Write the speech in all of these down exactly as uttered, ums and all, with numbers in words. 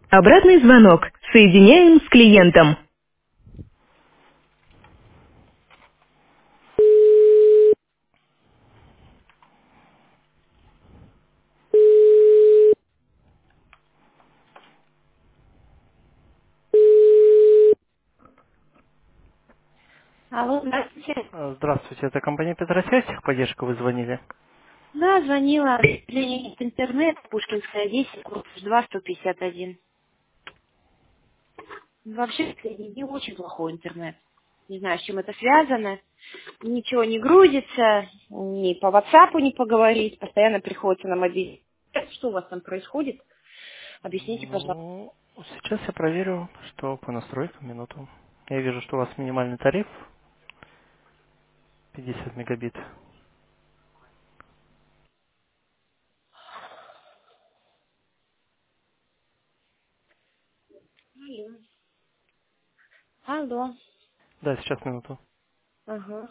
Обратный звонок. Соединяем с клиентом. Алло, здравствуйте. Э, Здравствуйте, это компания Петросвязь, поддержка, вы звонили. Да, звонила. Клиент интернет, Пушкинская, десять, корпус два, сто пятьдесят один. Вообще, не не очень плохой интернет. Не знаю, с чем это связано. Ничего не грузится, ни по ватсапу не поговорить, постоянно приходится на мобильный. Что у вас там происходит? Объясните, пожалуйста. Ну, сейчас я проверю, что по настройкам, минуту. Я вижу, что у вас минимальный тариф пятьдесят мегабит. Алло. Алло. Да, сейчас минуту. Ага.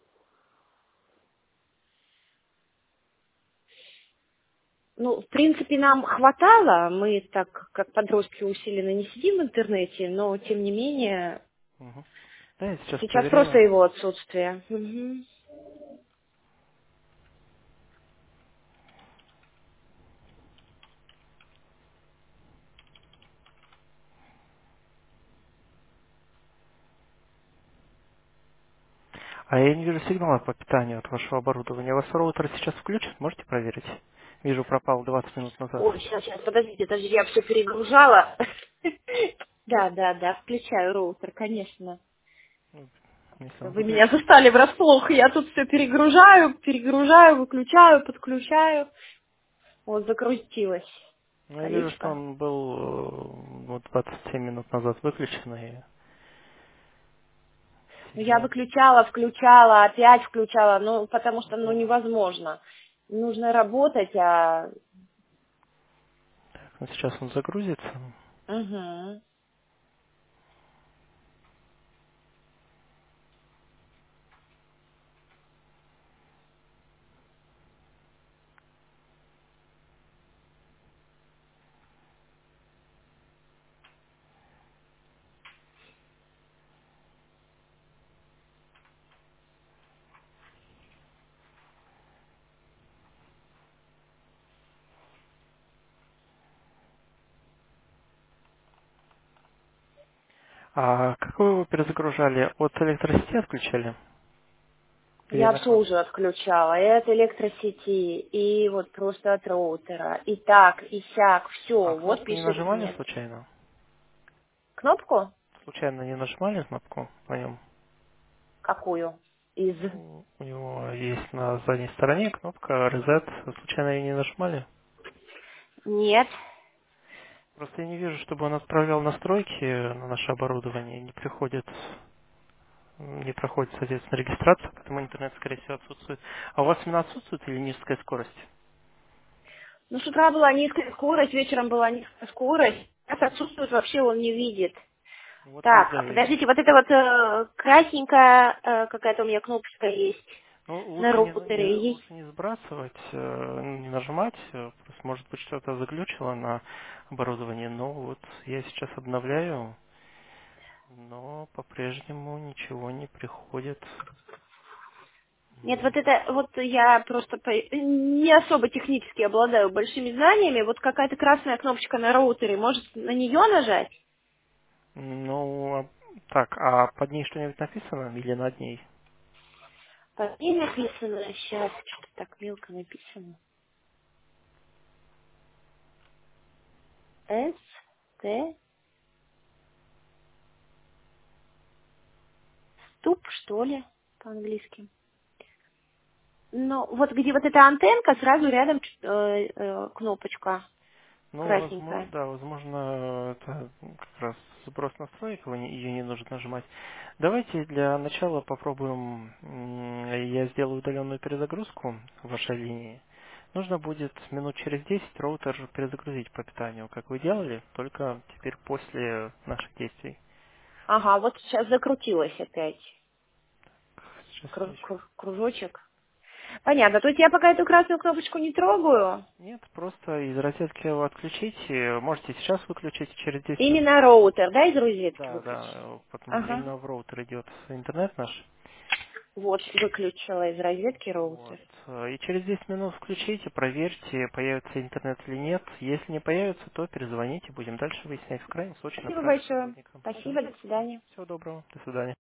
Ну, в принципе, нам хватало. Мы так, как подростки, усиленно не сидим в интернете, но, тем не менее, Мгм. Да, я сейчас сейчас просто проверяю. его отсутствие. Мгм. А я не вижу сигнала по питанию от вашего оборудования. У вас роутер сейчас включен? Можете проверить? Вижу, пропал двадцать минут назад. Ой, сейчас, сейчас, подождите, подождите, я все перегружала. Да, да, да, включаю роутер, конечно. Ну, Если он Вы меня выключен. застали врасплох, я тут все перегружаю, перегружаю, выключаю, подключаю. Вот, закрутилась Ну, я вижу, что колечко. он был э, вот двадцать семь минут назад выключен, и Ну, я сигнал. выключала, включала, опять включала, ну, потому что, ну, Мгм. невозможно. Нужно работать, а... Ну, сейчас он загрузится. Угу. А как вы его перезагружали? От электросети отключали? Или Я на все кнопку? уже отключала, и от электросети, и вот просто от роутера, и так, и сяк, А все, вот кнопку не пишет нажимали нет. случайно? Кнопку? Случайно не нажимали кнопку на нем? Какую? Из? У у него есть на задней стороне кнопка Reset. Вы случайно ее не нажимали? Нет. Просто я не вижу, чтобы он отправлял настройки на наше оборудование. Не приходит, не проходит, соответственно, регистрация, поэтому интернет, скорее всего, отсутствует. А у вас именно отсутствует или низкая скорость? Ну, с утра была низкая скорость, вечером была низкая скорость. Сейчас отсутствует, вообще он не видит. Вот Так, а из-за этого. подождите, вот это вот э, красненькая э, какая-то у меня кнопочка есть Ну, на лучше не, не- роутере. Есть. лучше не сбрасывать, э, ну, не нажимать, э, просто может быть что-то заглючило на оборудовании, но вот я сейчас обновляю, но по-прежнему ничего не приходит. Нет, вот М, это, вот я просто по- не особо технически обладаю большими знаниями. Вот какая-то красная кнопочка на роутере, может на нее нажать? Ну, а- так, а под ней что-нибудь написано или над ней? Под ней написано, сейчас, что-то так мелко написано. С, Т, ступ, что ли, по-английски. Ну, вот где вот эта антенка, сразу рядом э, э, кнопочка Ну, возможно, красненькая. да, возможно, это как раз сброс настроек, его не- ее не нужно нажимать. Давайте для начала попробуем, м, я сделаю удаленную перезагрузку вашей линии. Нужно будет минут через десять роутер перезагрузить по питанию, как вы делали, только теперь после наших действий. Ага, вот сейчас закрутилась опять Сейчас кру- я еще- кру- кружочек. Понятно. То есть я пока эту красную кнопочку не трогаю. Нет, просто из розетки его отключите. Можете сейчас выключить через десять минут. Именно роутер, да, из розетки Да, выключить? да, потому что Ага. именно в роутер идет интернет наш. Вот, выключила из розетки Вот. роутер. И через десять минут включите, проверьте, появится интернет или нет. Если не появится, то перезвоните, будем дальше выяснять. В крайнем случае Спасибо направим большое. сотрудника. Все. Спасибо, до свидания. Всего доброго. До свидания.